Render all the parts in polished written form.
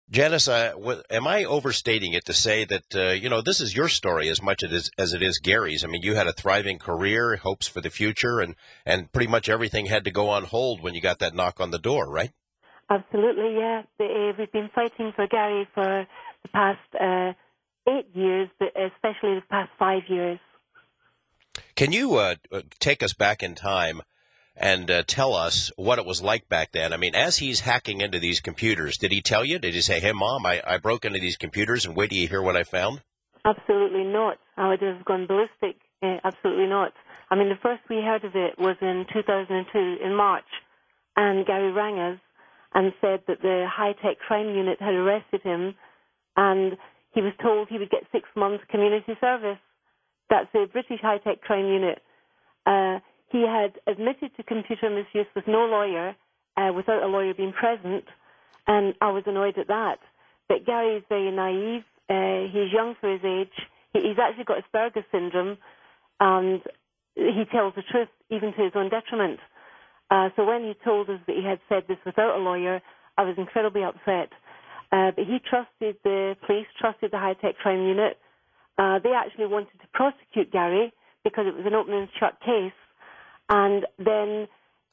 Janice, am I overstating it to say that, this is your story as much as it is Gary's? I mean, you had a thriving career, hopes for the future, and pretty much everything had to go on hold when you got that knock on the door, right? Absolutely, yeah. We've been fighting for Gary for the past 8 years, but especially the past 5 years. Can you take us back in time and tell us what it was like back then? I mean, as he's hacking into these computers, did he tell you? Did he say, hey, Mom, I broke into these computers and wait till you hear what I found? Absolutely not. I would have gone ballistic. Absolutely not. I mean, the first we heard of it was in 2002, in March, and Gary rang us and said that the high-tech crime unit had arrested him, and he was told he would get 6 months community service. That's the British high-tech crime unit. He had admitted to computer misuse with no lawyer, without a lawyer being present, and I was annoyed at that. But Gary is very naive. He's young for his age. He's actually got Asperger's syndrome, and he tells the truth even to his own detriment. So when he told us that he had said this without a lawyer, I was incredibly upset. But he trusted the police, trusted the high-tech crime unit. They actually wanted to prosecute Gary because it was an open and shut case. And then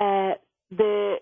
the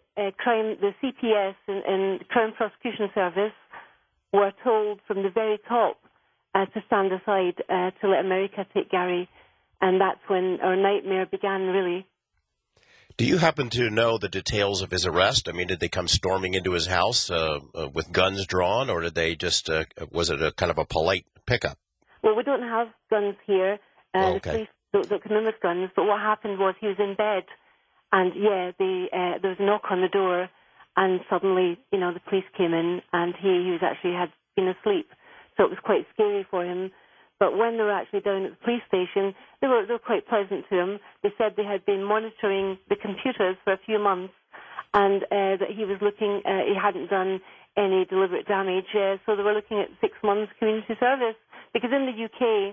CPS and Crown Prosecution Service were told from the very top to stand aside to let America take Gary. And that's when our nightmare began, really. Do you happen to know the details of his arrest? I mean, did they come storming into his house with guns drawn, or did they just, was it a kind of a polite pickup? Well, we don't have guns here. Okay. The police don't come in with guns. But what happened was he was in bed, and there was a knock on the door, and suddenly, the police came in, and he had been asleep. So it was quite scary for him. But when they were actually down at the police station, they were quite pleasant to him. They said they had been monitoring the computers for a few months, and that he was looking, he hadn't done any deliberate damage. So they were looking at 6 months community service. Because in the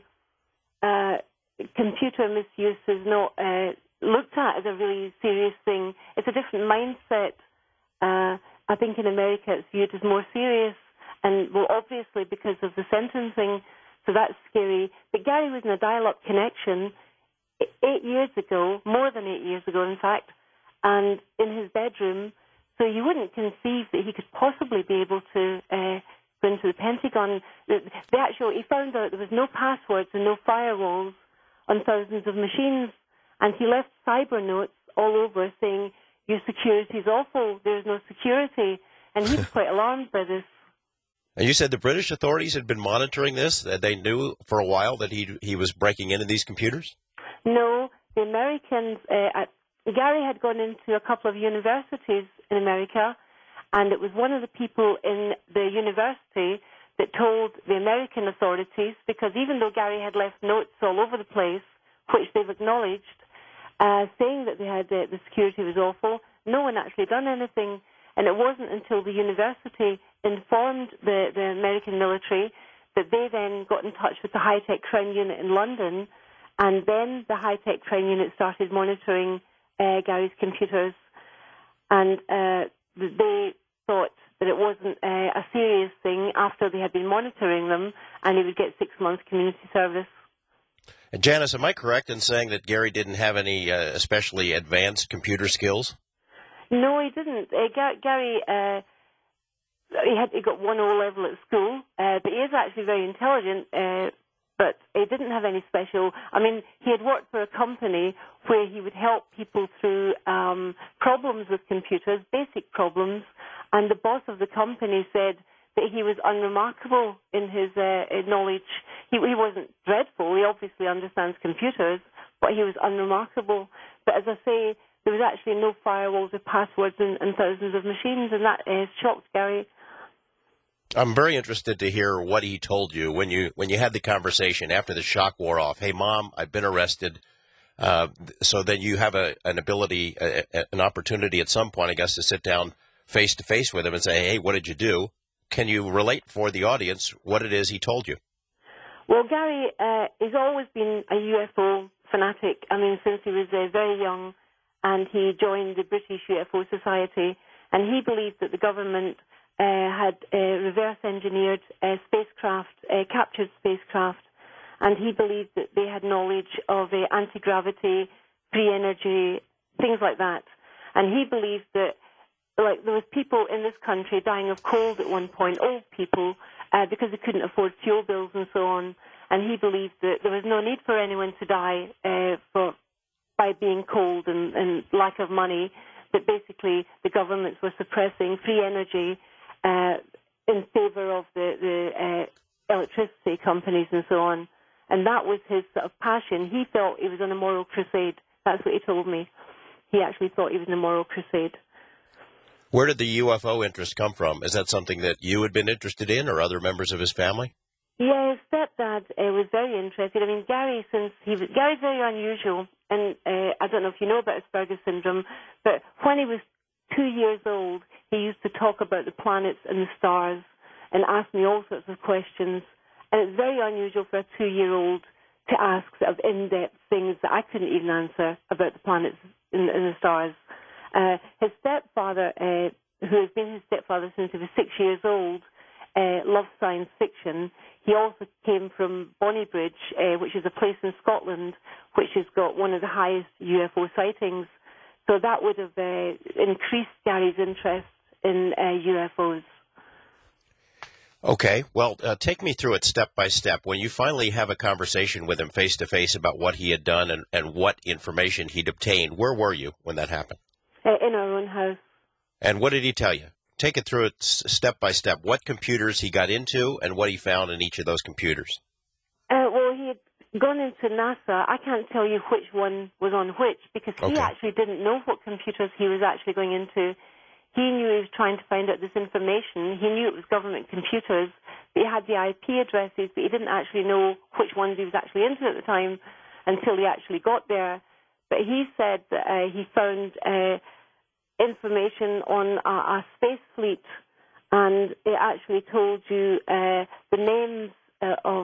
UK, computer misuse is not looked at as a really serious thing. It's a different mindset. I think in America it's viewed as more serious, and well, obviously because of the sentencing, so that's scary. But Gary was in a dial-up connection 8 years ago, more than 8 years ago, in fact, and in his bedroom. So you wouldn't conceive that he could possibly be able to go into the Pentagon. He found out there was no passwords and no firewalls on thousands of machines, and he left cyber notes all over saying, your security is awful, there's no security, and he was quite alarmed by this. And you said the British authorities had been monitoring this, that they knew for a while that he was breaking into these computers? No, the Americans, Gary had gone into a couple of universities in America, and it was one of the people in the university that told the American authorities, because even though Gary had left notes all over the place, which they've acknowledged, saying that they had the security was awful, no one actually done anything. And it wasn't until the university informed the American military that they then got in touch with the high-tech crime unit in London, and then the high-tech crime unit started monitoring Gary's computers. And they thought that it wasn't a serious thing after they had been monitoring them, and he would get 6 months community service. And Janice, am I correct in saying that Gary didn't have any especially advanced computer skills? No, he didn't. Gary, he got 1 O level at school, but he is actually very intelligent, but he didn't have any special. I mean, he had worked for a company where he would help people through problems with computers, basic problems, and the boss of the company said that he was unremarkable in his knowledge. He wasn't dreadful. He obviously understands computers, but he was unremarkable. But as I say, there was actually no firewalls or passwords and thousands of machines, and that shocked Gary. I'm very interested to hear what he told you when you had the conversation after the shock wore off. Hey, Mom, I've been arrested. So then you have an opportunity at some point, I guess, to sit down face to face with him and say, hey, what did you do? Can you relate for the audience what it is he told you? Well, Gary has always been a UFO fanatic. I mean, since he was very young, and he joined the British UFO Society, and he believed that the government had reverse engineered spacecraft, captured spacecraft, and he believed that they had knowledge of anti-gravity, free energy, things like that. And he believed that, like, there was people in this country dying of cold at one point, old people, because they couldn't afford fuel bills and so on. And he believed that there was no need for anyone to die by being cold and lack of money, that basically the governments were suppressing free energy in favor of the electricity companies and so on. And that was his sort of passion. He felt he was on a moral crusade. That's what he told me. He actually thought he was on a moral crusade. Where did the UFO interest come from? Is that something that you had been interested in, or other members of his family? Yeah, his stepdad was very interested. I mean, Gary's very unusual, and I don't know if you know about Asperger's syndrome, but when he was 2 years old, he used to talk about the planets and the stars and ask me all sorts of questions. And it's very unusual for a 2-year-old to ask sort of in-depth things that I couldn't even answer about the planets and the stars. His stepfather, who has been his stepfather since he was 6 years old, loves science fiction. He also came from Bonnybridge, which is a place in Scotland which has got one of the highest UFO sightings. So that would have increased Gary's interest in UFOs. Okay, well, take me through it step by step. When you finally have a conversation with him face to face about what he had done and what information he'd obtained, where were you when that happened? In our own house. And what did he tell you? Take it through it step by step. What computers he got into and what he found in each of those computers. Well, he had gone into NASA. I can't tell you which one was on which because he actually didn't know what computers he was actually going into. He knew he was trying to find out this information. He knew it was government computers, but he had the IP addresses, but he didn't actually know which ones he was actually into at the time until he actually got there. But he said that he found information on a space fleet, and it actually told you the names of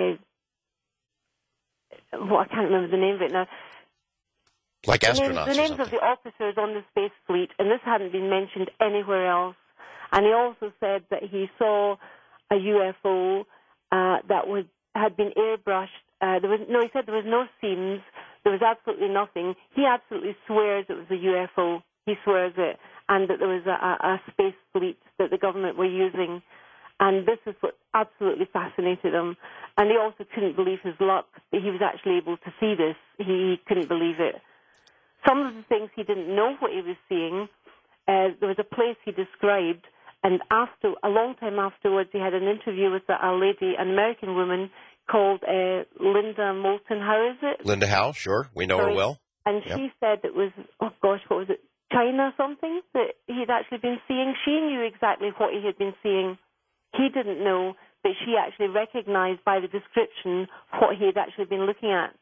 I can't remember the name of it now. Like astronauts the names of the officers on the space fleet, and this hadn't been mentioned anywhere else. And he also said that he saw a UFO that had been airbrushed. He said there was no seams. There was absolutely nothing. He absolutely swears it was a UFO. He swears it, and that there was a space fleet that the government were using. And this is what absolutely fascinated him. And he also couldn't believe his luck that he was actually able to see this. He couldn't believe it. Some of the things he didn't know what he was seeing. There was a place he described, and a long time afterwards, he had an interview with a lady, an American woman called Linda Moulton. How is it? Linda Howe, sure. We know her well. And she said it was, what was it, China something that he'd actually been seeing. She knew exactly what he had been seeing. He didn't know, but she actually recognized by the description what he had actually been looking at.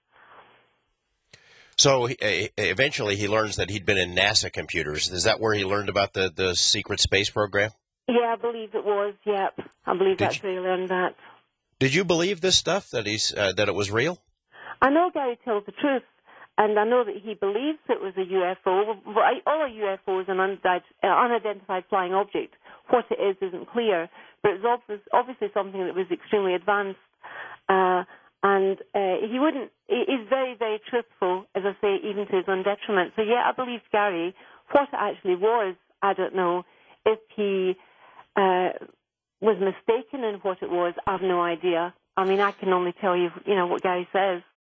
So eventually he learns that he'd been in NASA computers. Is that where he learned about the secret space program? Yeah, I believe it was, yep. I believe that's where he learned that. Did you believe this stuff, that it was real? I know Gary tells the truth, and I know that he believes it was a UFO. All a UFO is an unidentified flying object. What it is isn't clear, but it's obviously something that was extremely advanced. And he's very, very truthful, as I say, even to his own detriment. So, yeah, I believe Gary. What it actually was, I don't know. If he was mistaken in what it was, I have no idea. I mean, I can only tell you, what Gary says.